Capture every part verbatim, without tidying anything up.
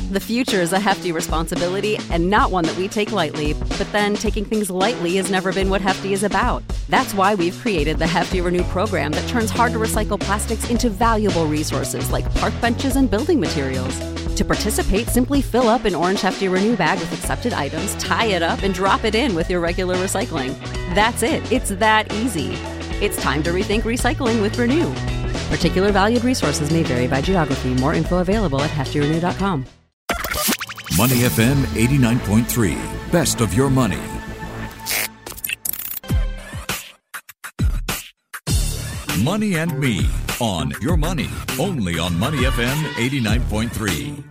The future is a hefty responsibility and not one that we take lightly. But then taking things lightly has never been what Hefty is about. That's why we've created the Hefty Renew program that turns hard-to-recycle plastics into valuable resources like park benches and building materials. To participate, simply fill up an orange Hefty Renew bag with accepted items, tie it up, and drop it in with your regular recycling. That's it. It's that easy. It's time to rethink recycling with Renew. Particular valued resources may vary by geography. More info available at hefty renew dot com. Money F M eighty-nine point three. Best of your money. Money and Me on Your Money. Only on Money F M eighty-nine point three.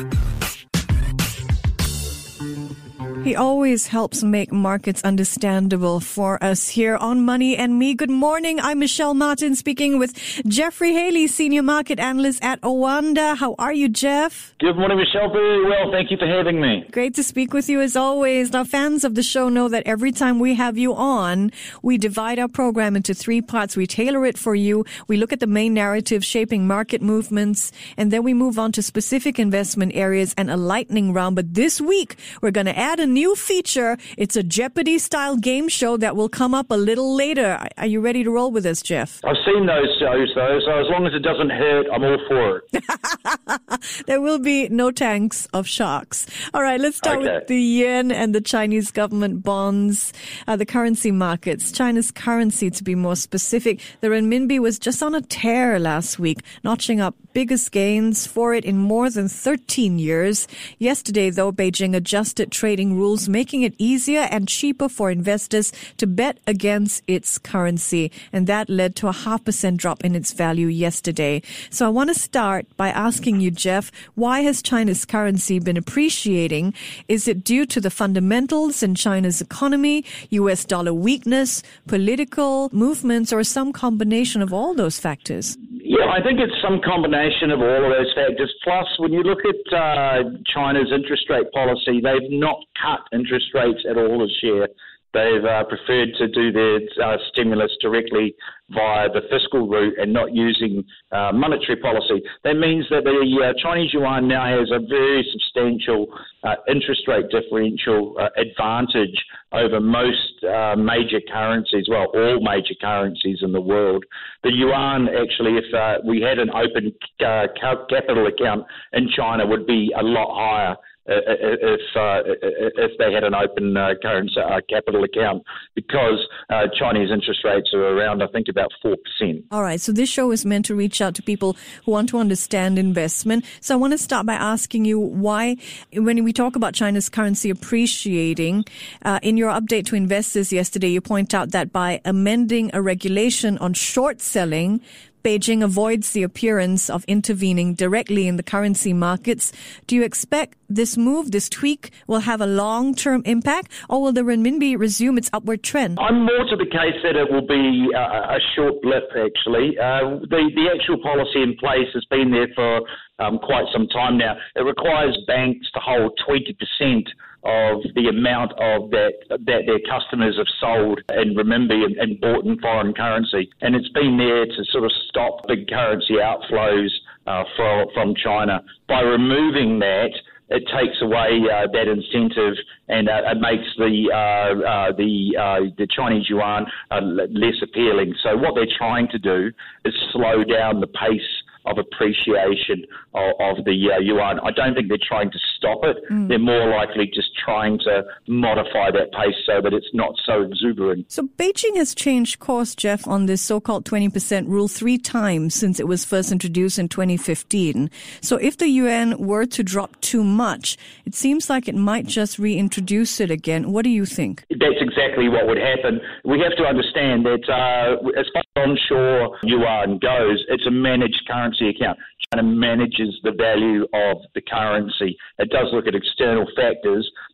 He always helps make markets understandable for us here on Money and Me. Good morning. I'm Michelle Martin speaking with Jeffrey Haley, Senior Market Analyst at Oanda. How are you, Jeff? Good morning, Michelle. Very well. Thank you for having me. Great to speak with you as always. Now, fans of the show know that every time we have you on, we divide our program into three parts. We tailor it for you. We look at the main narrative shaping market movements, and then we move on to specific investment areas and a lightning round. But this week, we're going to add a new feature. It's a Jeopardy-style game show that will come up a little later. Are you ready to roll with us, Jeff? I've seen those shows, though, so as long as it doesn't hurt, I'm all for it. There will be no tanks of sharks. All right, let's start okay. with the yen and the Chinese government bonds, uh, the currency markets. China's currency, to be more specific, the renminbi was just on a tear last week, notching up biggest gains for it in more than thirteen years. Yesterday, though, Beijing adjusted trading rules, making it easier and cheaper for investors to bet against its currency. And that led to a half percent drop in its value yesterday. So I want to start by asking you, Jeff, why has China's currency been appreciating? Is it due to the fundamentals in China's economy, U S dollar weakness, political movements, or some combination of all those factors? Yeah, I think it's some combination of all of those factors. Plus, when you look at uh, China's interest rate policy, they've not cut interest rates at all this year. They've uh, preferred to do their uh, stimulus directly via the fiscal route and not using uh, monetary policy. That means that the uh, Chinese yuan now has a very substantial uh, interest rate differential uh, advantage over most uh, major currencies, well, all major currencies in the world. The yuan, actually, if uh, we had an open uh, capital account in China, would be a lot higher. Uh, if uh, if they had an open uh, currency uh, capital account, because uh, Chinese interest rates are around, I think, about four percent. All right, so this show is meant to reach out to people who want to understand investment. So I want to start by asking you why, when we talk about China's currency appreciating, uh, in your update to investors yesterday, you point out that by amending a regulation on short selling, Beijing avoids the appearance of intervening directly in the currency markets. Do you expect this move, this tweak, will have a long-term impact, or will the renminbi resume its upward trend? I'm more to the case that it will be a, a short blip, actually. Uh, the, the actual policy in place has been there for um, quite some time now. It requires banks to hold twenty percent of the amount of that that their customers have sold in renminbi and, and bought in foreign currency. And it's been there to sort of stop big currency outflows uh, from, from China. By removing that, it takes away uh, that incentive, and uh, it makes the uh, uh, the uh, the Chinese yuan uh, less appealing. So what they're trying to do is slow down the pace of appreciation of, of the uh, yuan. I don't think they're trying to stop it. Mm. They're more likely just trying to modify that pace so that it's not so exuberant. So Beijing has changed course, Jeff, on this so-called twenty percent rule three times since it was first introduced in twenty fifteen. So if the yuan were to drop too much, it seems like it might just reintroduce it again. What do you think? That's exactly what would happen. We have to understand that uh, as far as onshore yuan goes, it's a managed currency account. China manages the value of the currency. It does look at external factors,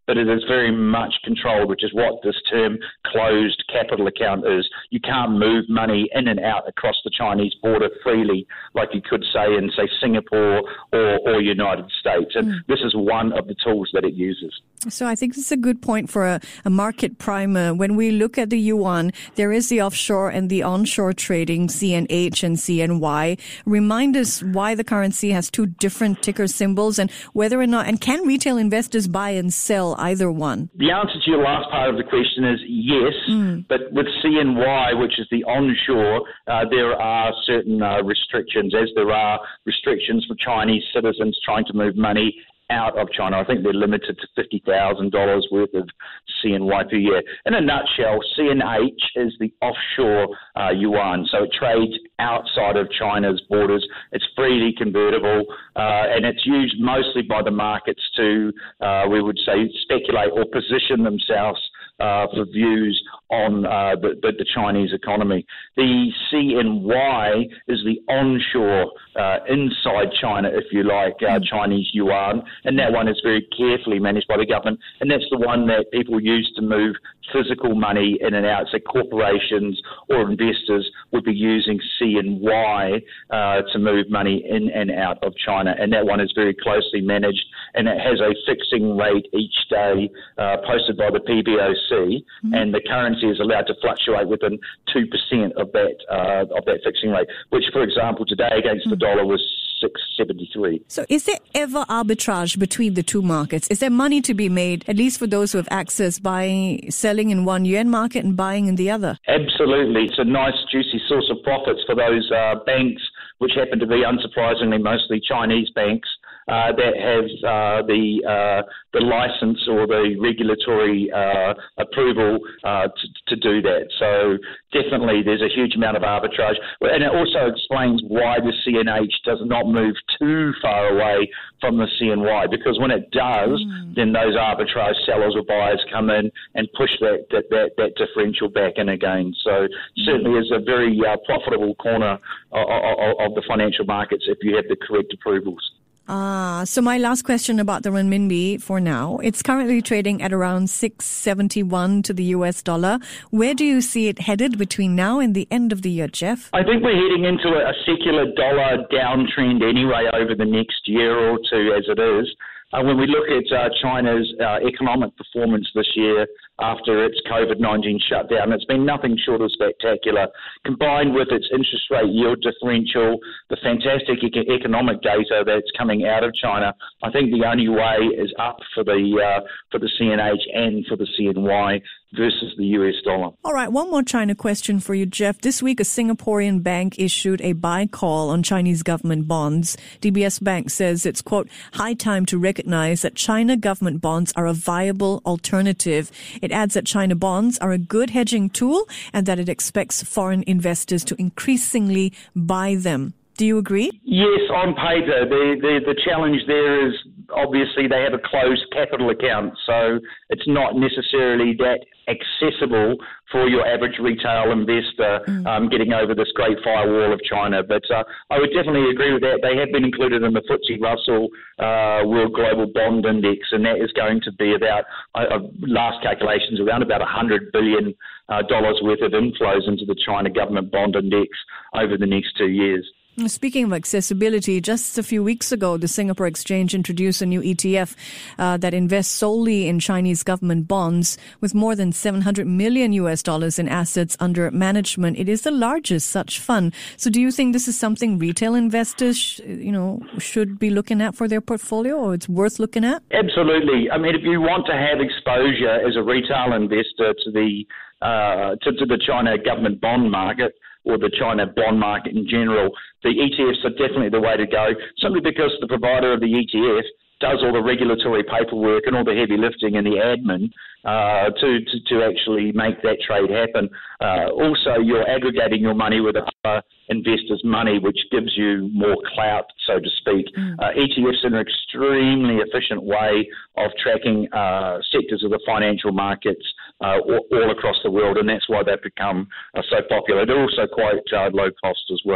but it is very much controlled, which is what this term closed capital account is. You can't move money in and out across the Chinese border freely like you could say in, say, Singapore or, or United States. And mm. this is one of the tools that it uses. So I think this is a good point for a, a market primer. When we look at the yuan, there is the offshore and the onshore trading, C N H and C N Y. Remind us why the currency has two different ticker symbols and whether or not, and can retail investors buy and sell either one? The answer to your last part of the question is yes, mm. but with C N Y, which is the onshore, uh, there are certain uh, restrictions, as there are restrictions for Chinese citizens trying to move money out of China. I think they're limited to fifty thousand dollars worth of C N Y per year. In a nutshell, C N H is the offshore uh, yuan, so it trades outside of China's borders. It's freely convertible, uh, and it's used mostly by the markets to, uh, we would say, speculate or position themselves uh, for views on uh, the, the, the Chinese economy. The C N Y is the onshore, uh, inside China, if you like, uh, Chinese yuan, and that one is very carefully managed by the government, and that's the one that people use to move physical money in and out. So corporations or investors would be using C N Y uh, to move money in and out of China, and that one is very closely managed, and it has a fixing rate each day uh, posted by the P B O C, mm-hmm. and the currency is allowed to fluctuate within two percent of that uh, of that fixing rate, which, for example, today against mm-hmm. the dollar was six seventy-three. So is there ever arbitrage between the two markets? Is there money to be made, at least for those who have access, by selling in one yuan market and buying in the other? Absolutely. It's a nice, juicy source of profits for those uh, banks, which happen to be, unsurprisingly, mostly Chinese banks. Uh, that have uh, the uh, the license or the regulatory uh, approval uh, to, to do that. So definitely there's a huge amount of arbitrage. And it also explains why the C N H does not move too far away from the C N Y, because when it does, mm. then those arbitrage sellers or buyers come in and push that that, that, that differential back in again. So certainly is a very uh, profitable corner of, of, of the financial markets if you have the correct approvals. Ah, so my last question about the renminbi for now. It's currently trading at around six seventy-one to the U S dollar. Where do you see it headed between now and the end of the year, Jeff? I think we're heading into a, a secular dollar downtrend anyway over the next year or two as it is. Uh, when we look at uh, China's uh, economic performance this year after its COVID nineteen shutdown, it's been nothing short of spectacular. Combined with its interest rate yield differential, the fantastic e- economic data that's coming out of China, I think the only way is up for the uh, for the C N H and for the C N Y versus the U S dollar. All right, one more China question for you, Jeff. This week, a Singaporean bank issued a buy call on Chinese government bonds. D B S Bank says it's, quote, high time to recognize that China government bonds are a viable alternative. It adds that China bonds are a good hedging tool and that it expects foreign investors to increasingly buy them. Do you agree? Yes, on paper. The, the the challenge there is obviously they have a closed capital account, so it's not necessarily that accessible for your average retail investor mm. um, getting over this great firewall of China. But uh, I would definitely agree with that. They have been included in the F T S E Russell uh, World Global Bond Index, and that is going to be about, uh, last calculations, around about one hundred billion dollars uh, worth of inflows into the China Government Bond Index over the next two years. Speaking of accessibility, just a few weeks ago, the Singapore Exchange introduced a new E T F uh, that invests solely in Chinese government bonds with more than seven hundred million U S dollars in assets under management. It is the largest such fund. So do you think this is something retail investors, sh- you know, should be looking at for their portfolio, or it's worth looking at? Absolutely. I mean, if you want to have exposure as a retail investor to the uh, to, to the China government bond market, or the China bond market in general, the E T Fs are definitely the way to go, simply because the provider of the E T F does all the regulatory paperwork and all the heavy lifting and the admin uh, to, to, to actually make that trade happen. Uh, also, you're aggregating your money with other investors' money, which gives you more clout, so to speak. Mm. Uh, E T Fs are an extremely efficient way of tracking uh, sectors of the financial markets uh, all, all across the world, and that's why they've become uh, so popular. They're also quite uh, low cost as well.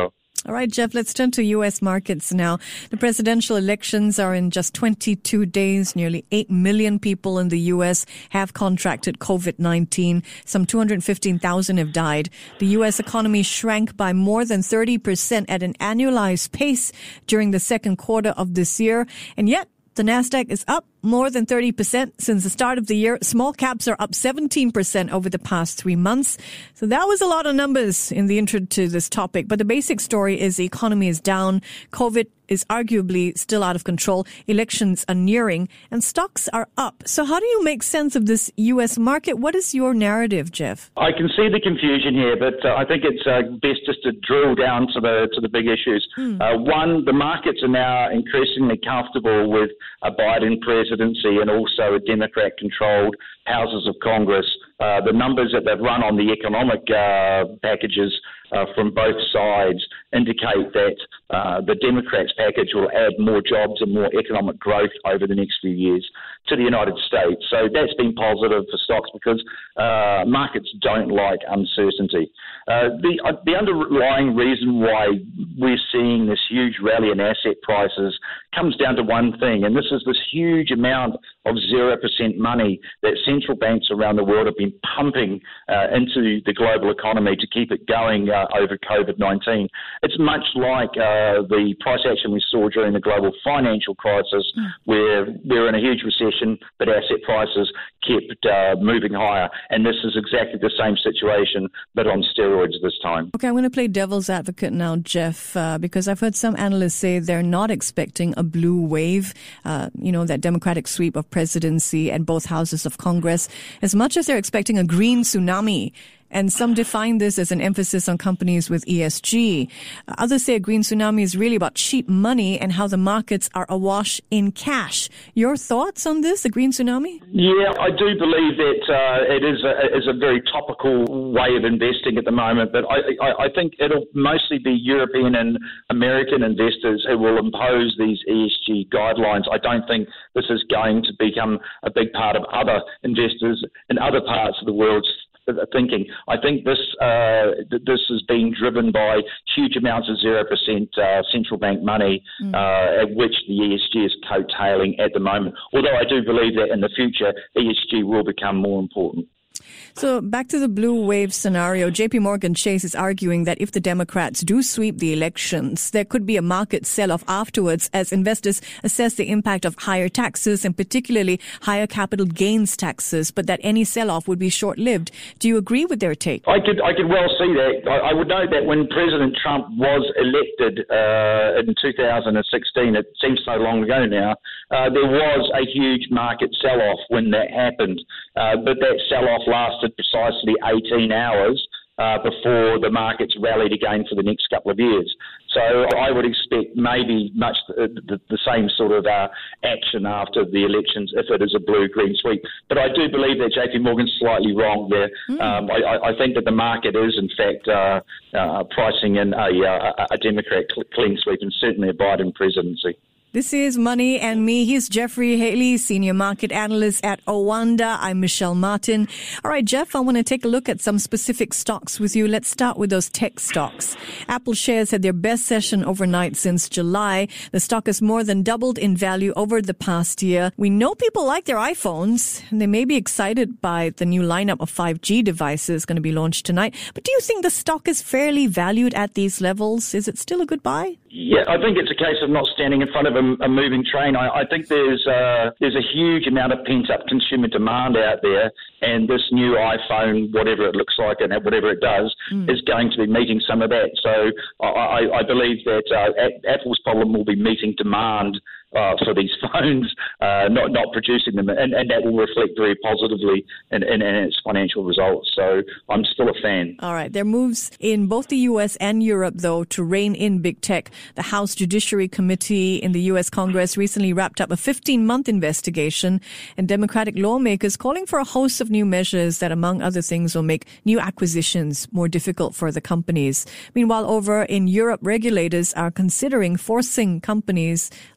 All right, Jeff, let's turn to U S markets now. The presidential elections are in just twenty-two days. Nearly eight million people in the U S have contracted COVID nineteen. Some two hundred fifteen thousand have died. The U S economy shrank by more than thirty percent at an annualized pace during the second quarter of this year. And yet, the Nasdaq is up more than thirty percent since the start of the year. Small caps are up seventeen percent over the past three months. So that was a lot of numbers in the intro to this topic. But the basic story is the economy is down. COVID is arguably still out of control. Elections are nearing and stocks are up. So how do you make sense of this U S market? What is your narrative, Jeff? I can see the confusion here, but uh, I think it's uh, best just to drill down to the to the big issues. Mm. Uh, one, the markets are now increasingly comfortable with a Biden presidency and also a Democrat-controlled houses of Congress. Uh, the numbers that they've run on the economic uh, packages uh, from both sides indicate that uh, the Democrats' package will add more jobs and more economic growth over the next few years to the United States. So that's been positive for stocks because uh, markets don't like uncertainty. Uh, the, uh, the underlying reason why we're seeing this huge rally in asset prices comes down to one thing, and this is this huge amount of zero percent money that central banks around the world have been pumping uh, into the global economy to keep it going uh, over COVID nineteen. It's much like uh, the price action we saw during the global financial crisis, mm. where we're in a huge recession, but asset prices kept uh, moving higher. And this is exactly the same situation, but on steroids this time. Okay, I'm going to play devil's advocate now, Jeff, uh, because I've heard some analysts say they're not expecting a blue wave, uh, you know, that Democratic sweep of presidency at both houses of Congress, as much as they're expecting a green tsunami. And some define this as an emphasis on companies with E S G. Others say a green tsunami is really about cheap money and how the markets are awash in cash. Your thoughts on this, the green tsunami? Yeah, I do believe that uh, it is a, is a very topical way of investing at the moment, but I, I, I think it'll mostly be European and American investors who will impose these E S G guidelines. I don't think this is going to become a big part of other investors in other parts of the world's thinking. I think this uh, this is being driven by huge amounts of zero percent uh, central bank money, mm. uh, at which the E S G is coattailing at the moment. Although I do believe that in the future, E S G will become more important. So back to the blue wave scenario, J P Morgan Chase is arguing that if the Democrats do sweep the elections, there could be a market sell-off afterwards as investors assess the impact of higher taxes and particularly higher capital gains taxes, but that any sell-off would be short-lived. Do you agree with their take? I could I could well see that. I, I would note that when President Trump was elected uh, in two thousand sixteen, it seems so long ago now, uh, there was a huge market sell-off when that happened, uh, but that sell-off lasted precisely eighteen hours uh, before the markets rallied again for the next couple of years. So I would expect maybe much the, the, the same sort of uh, action after the elections if it is a blue-green sweep. But I do believe that J P Morgan's slightly wrong there. Mm. Um, I, I think that the market is, in fact, uh, uh, pricing in a, a, a Democrat clean sweep and certainly a Biden presidency. This is Money and Me. He's Jeffrey Haley, Senior Market Analyst at Owanda. I'm Michelle Martin. All right, Jeff, I want to take a look at some specific stocks with you. Let's start with those tech stocks. Apple shares had their best session overnight since July. The stock has more than doubled in value over the past year. We know people like their iPhones, and they may be excited by the new lineup of five G devices going to be launched tonight. But do you think the stock is fairly valued at these levels? Is it still a good buy? Yeah, I think it's a case of not standing in front of a, a moving train. I, I think there's uh, there's a huge amount of pent-up consumer demand out there, and this new iPhone, whatever it looks like and whatever it does, mm. is going to be meeting some of that. So I, I, I believe that uh, Apple's problem will be meeting demand Uh, for these phones, uh, not not producing them, and, and that will reflect very positively in, in, in its financial results. So I'm still a fan. All right. There are moves in both the U S and Europe, though, to rein in big tech. The House Judiciary Committee in the U S Congress recently wrapped up a fifteen-month investigation, and Democratic lawmakers calling for a host of new measures that, among other things, will make new acquisitions more difficult for the companies. Meanwhile, over in Europe, regulators are considering forcing companies like Facebook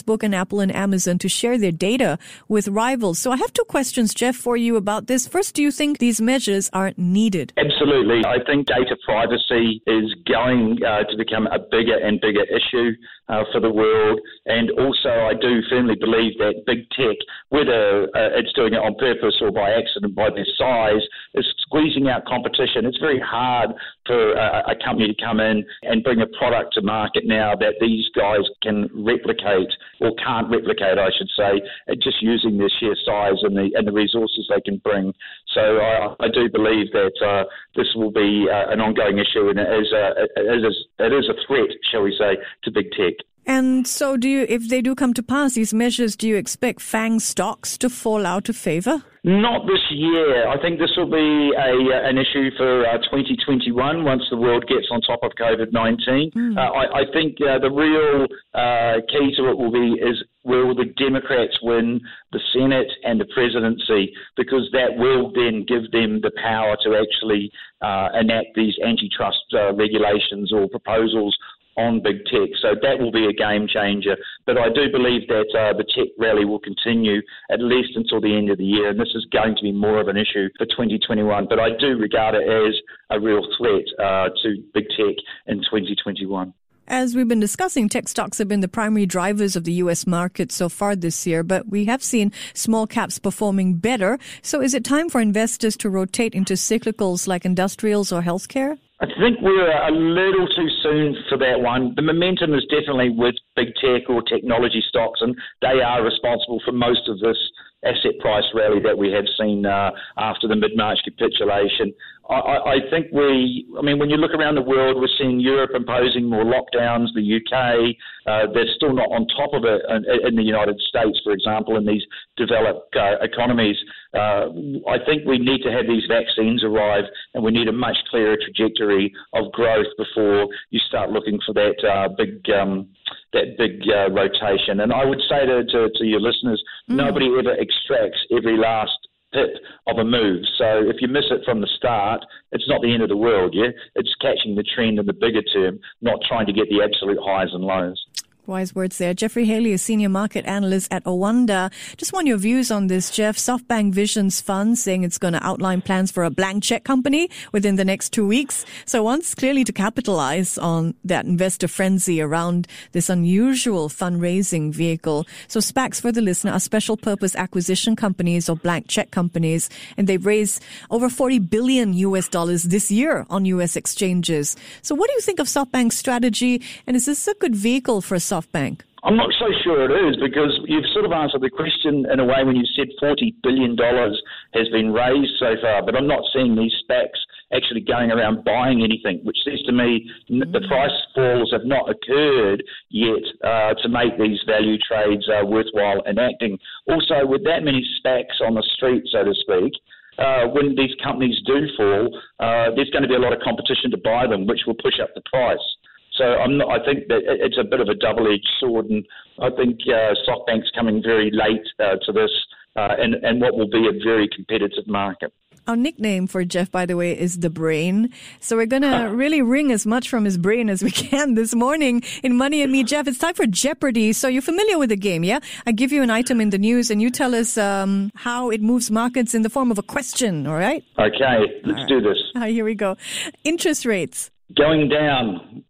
Facebook and Apple and Amazon to share their data with rivals. So I have two questions, Jeff, for you about this. First, do you think these measures are needed? Absolutely. I think data privacy is going uh, to become a bigger and bigger issue uh, for the world. And also, I do firmly believe that big tech, whether uh, it's doing it on purpose or by accident, by their size, is squeezing out competition. It's very hard for a, a company to come in and bring a product to market now that these guys can replicate, or can't replicate, I should say, just using their sheer size and the and the resources they can bring. So I, I do believe that uh, this will be uh, an ongoing issue, and it is, a, it, is, it is a threat, shall we say, to big tech. And so do you, if they do come to pass, these measures, do you expect FANG stocks to fall out of favor? Not this year. I think this will be a an issue for uh, twenty twenty-one once the world gets on top of COVID nineteen. Mm. Uh, I, I think uh, the real uh, key to it will be is will the Democrats win the Senate and the presidency, because that will then give them the power to actually uh, enact these antitrust uh, regulations or proposals on big tech. So that will be a game changer. But I do believe that uh, the tech rally will continue at least until the end of the year, and this is going to be more of an issue for twenty twenty-one. But I do regard it as a real threat uh, to big tech in twenty twenty-one. As we've been discussing, tech stocks have been the primary drivers of the U S market so far this year, but we have seen small caps performing better. So is it time for investors to rotate into cyclicals like industrials or healthcare? I think we're a little too soon for that one. The momentum is definitely with big tech or technology stocks, and they are responsible for most of this asset price rally that we have seen uh, after the mid-March capitulation. I, I think we, I mean, when you look around the world, we're seeing Europe imposing more lockdowns, the U K, uh, they're still not on top of it in, in the United States, for example, in these developed uh, economies. Uh, I think we need to have these vaccines arrive, and we need a much clearer trajectory of growth before you start looking for that uh, big um, that big uh, rotation. And I would say to, to, to your listeners, mm. nobody ever extracts every last pip of a move. So if you miss it from the start, it's not the end of the world, yeah? It's catching the trend in the bigger term, not trying to get the absolute highs and lows. Wise words there. Jeffrey Haley, a senior market analyst at Owanda. Just want your views on this, Jeff. SoftBank Visions Fund saying it's going to outline plans for a blank check company within the next two weeks. So wants clearly to capitalize on that investor frenzy around this unusual fundraising vehicle. So SPACs, for the listener, are special purpose acquisition companies or blank check companies, and they've raised over forty billion U S dollars this year on U S exchanges. So what do you think of SoftBank's strategy, and is this a good vehicle for SoftBank? Bank? I'm not so sure it is, because you've sort of answered the question in a way when you said forty billion dollars has been raised so far, but I'm not seeing these SPACs actually going around buying anything, which says to me mm. the price falls have not occurred yet uh, to make these value trades uh, worthwhile enacting. Also, with that many SPACs on the street, so to speak, Uh, when these companies do fall, uh, there's going to be a lot of competition to buy them, which will push up the price. So I'm not, I think that it's a bit of a double-edged sword, and I think uh, SoftBank's coming very late uh, to this uh, and, and what will be a very competitive market. Our nickname for Jeff, by the way, is The Brain. So we're going to really wring as much from his brain as we can this morning in Money and Me. Jeff, it's time for Jeopardy. So you're familiar with the game, yeah? I give you an item in the news and you tell us um, how it moves markets in the form of a question, all right? Okay, let's right. do this. All right, here we go. Interest rates. Going down.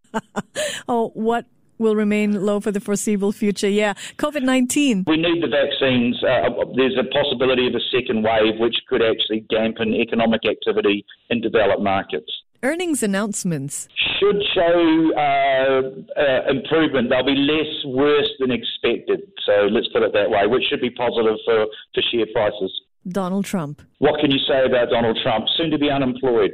Oh, what will remain low for the foreseeable future? Yeah. COVID nineteen. We need the vaccines. Uh, there's a possibility of a second wave, which could actually dampen economic activity in developed markets. Earnings announcements should show uh, uh, improvement. They'll be less worse than expected. So let's put it that way, which should be positive for, for share prices. Donald Trump. What can you say about Donald Trump? Soon to be unemployed.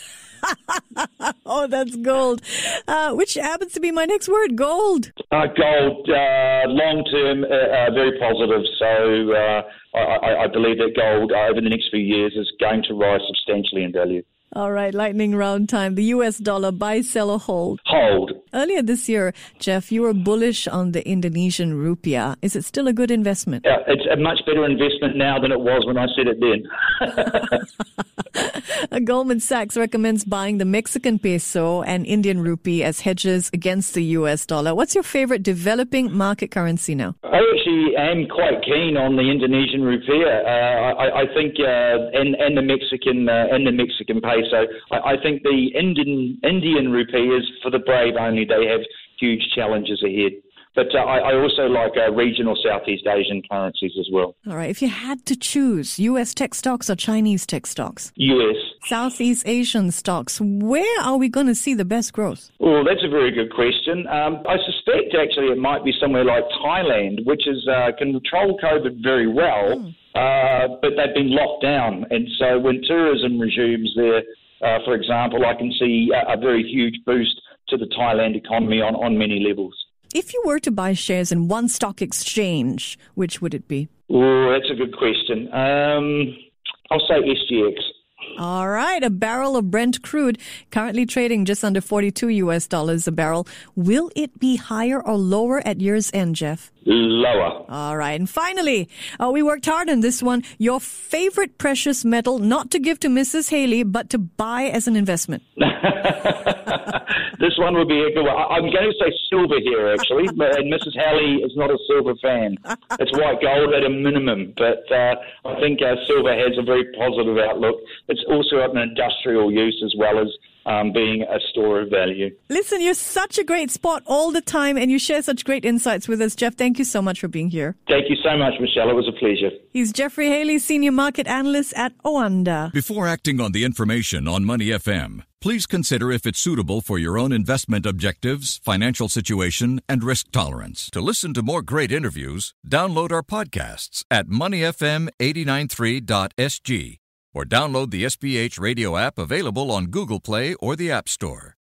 Oh, that's gold. Uh, which happens to be my next word, gold. Uh, gold, uh, long-term, uh, uh, very positive. So uh, I, I believe that gold uh, over the next few years is going to rise substantially in value. All right, lightning round time. The U S dollar, buy, sell, or hold? Hold. Earlier this year, Jeff, you were bullish on the Indonesian rupiah. Is it still a good investment? Yeah, it's a much better investment now than it was when I said it then. Uh, Goldman Sachs recommends buying the Mexican peso and Indian rupee as hedges against the U S dollar. What's your favorite developing market currency now? I actually am quite keen on the Indonesian rupiah. Uh, I, I think, uh, and, and the Mexican uh, and the Mexican peso. I, I think the Indian Indian rupee is for the brave only. They have huge challenges ahead. But uh, I, I also like uh, regional Southeast Asian currencies as well. All right. If you had to choose U S tech stocks or Chinese tech stocks? U S. Southeast Asian stocks. Where are we going to see the best growth? Well, that's a very good question. Um, I suspect actually it might be somewhere like Thailand, which is uh, can control COVID very well, mm. uh, but they've been locked down. And so when tourism resumes there, uh, for example, I can see a, a very huge boost to the Thailand economy on, on many levels. If you were to buy shares in one stock exchange, which would it be? Oh, that's a good question. Um, I'll say S G X. All right. A barrel of Brent crude currently trading just under forty-two U S dollars a barrel. Will it be higher or lower at year's end, Jeff? Lower. All right. And finally, uh, we worked hard on this one. Your favorite precious metal, not to give to Missus Haley, but to buy as an investment. This one would be a good one. I'm going to say silver here, actually, and Missus Haley is not a silver fan. It's white gold at a minimum, but uh, I think uh, silver has a very positive outlook. It's also an industrial use as well as um, being a store of value. Listen, you're such a great sport all the time, and you share such great insights with us, Jeff. Thank you so much for being here. Thank you so much, Michelle. It was a pleasure. He's Jeffrey Haley, Senior Market Analyst at Oanda. Before acting on the information on Money F M, please consider if it's suitable for your own investment objectives, financial situation, and risk tolerance. To listen to more great interviews, download our podcasts at money f m eight nine three dot s g or download the S B H radio app available on Google Play or the App Store.